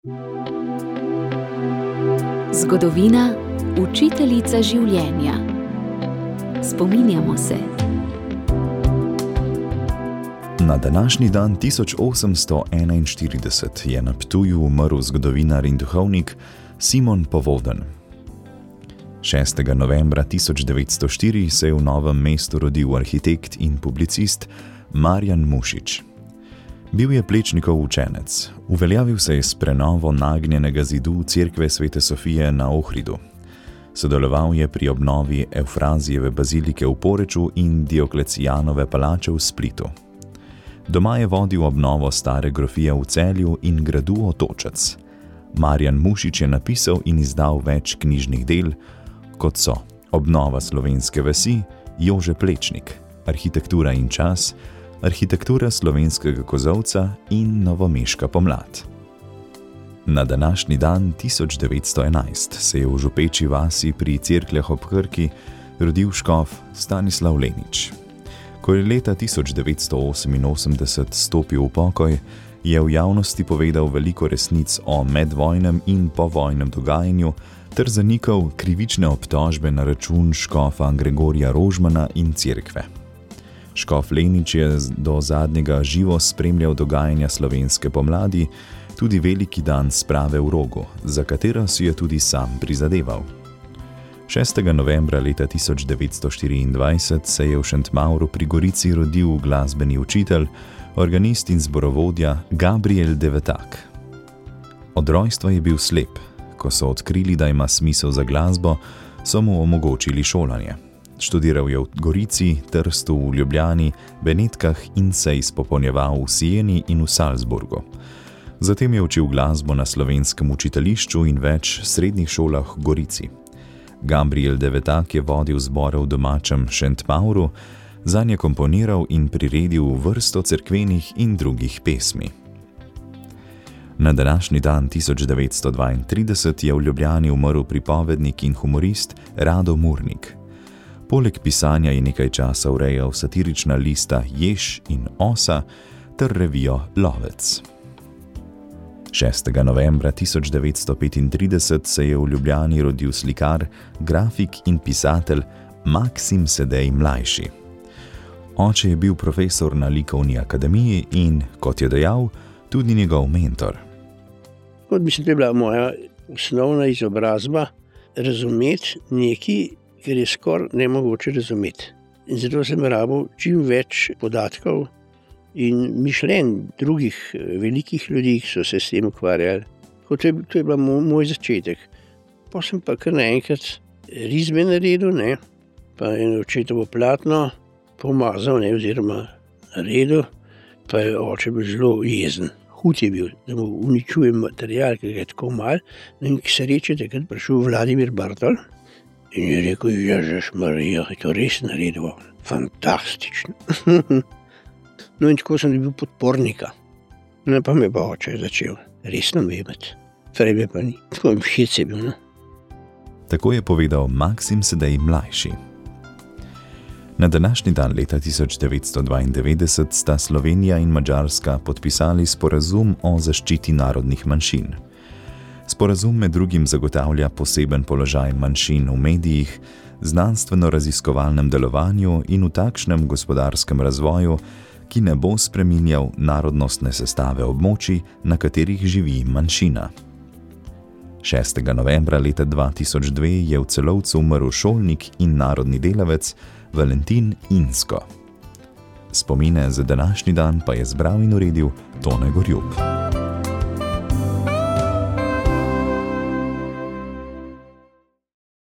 Zgodovina, učiteljica življenja. Spominjamo se. Na današnji dan 1841 je na Ptuju umrl zgodovinar in duhovnik Simon Povoden. 6. novembra 1904 se je v Novem mestu rodil arhitekt in publicist Marjan Mušič. Bil je Plečnikov učenec, uveljavil se je s prenovo nagnjenega zidu cerkve Svete Sofije na Ohridu. Sodeloval je pri obnovi Evfrazijeve bazilike v Poreču in Dioklecijanove palače v Splitu. Doma je vodil obnovo stare grofije v Celju in gradu Otočec. Marjan Mušič je napisal in izdal več knjižnih del, kot so Obnova slovenske vasi, Jože Plečnik, Arhitektura in čas, Arhitektura slovenskega kozolca in Novomeška pomlad. Na današnji dan 1911 se je v Župeči vasi pri Cerkljah ob Krki rodil škof Stanislav Lenič. Ko je leta 1988 stopil v pokoj, je v javnosti povedal veliko resnic o medvojnem in povojnem dogajanju ter zanikal krivične obtožbe na račun škofa Gregorja Rožmana in cerkve. Škof Lenič je do zadnjega živo spremljal dogajanja slovenske pomladi, tudi veliki dan sprave v Rogu, za katero si je tudi sam prizadeval. 6. novembra leta 1924 se je v Šentmavru pri Gorici rodil glasbeni učitelj, organist in zborovodja Gabriel Devetak. Od rojstva je bil slep. Ko so odkrili, da ima smisel za glasbo, so mu omogočili šolanje. Študiral je v Gorici, Trstu, v Ljubljani, Benetkah in se izpopolnjeval v Sieni in v Salzburgu. Zatem je učil glasbo na Slovenskem učiteljišču in več srednjih šolah v Gorici. Gabriel Devetak je vodil zbore v domačem Šentmavru, zanje komponiral in priredil vrsto cerkvenih in drugih pesmi. Na današnji dan 1932 je v Ljubljani umrl pripovednik in humorist Rado Murnik. Poleg pisanja je nekaj časa urejal satirična lista Jež in Osa ter revijo Lovec. 6. novembra 1935 se je v Ljubljani rodil slikar, grafik in pisatelj Maksim Sedej mlajši. Oče je bil profesor na likovni akademiji in, kot je dejal, tudi njegov mentor. Mislim, da je bila moja osnovna izobrazba razumeti nekaj, ker je skoraj nemogoče razumeti. In zato sem rabil čim več podatkov in mišljenj drugih velikih ljudi, ki so se s tem ukvarjali. To je bila moj začetek. Pa sem pa kar naenkrat risbe naredil, pa eno očetovo platno pomazal, oziroma naredil, pa je oče bil zelo jezen. Hud je bil, da mu uničujem material, ker je tako mal. In k sreči takrat prišel Vladimir Bartol in je rekel, Ježeš Marija, je to res naredil. Fantastično. No in tako sem bil podpornika. No pa me pa oče začel resno jemati. Frebe pa ni. Tako všeč je bil. Tako je povedal Maksim Sedej mlajši. Na današnji dan leta 1992 sta Slovenija in Madžarska podpisali sporazum o zaščiti narodnih manjšin. Sporazum med drugim zagotavlja poseben položaj manjšin v medijih, znanstveno-raziskovalnem delovanju in v takšnem gospodarskem razvoju, ki ne bo spreminjal narodnostne sestave območij, na katerih živi manjšina. 6. novembra leta 2002 je v Celovcu umrl šolnik in narodni delavec Valentin Insko. Spomine za današnji dan pa je zbral in uredil Tone Gorjup.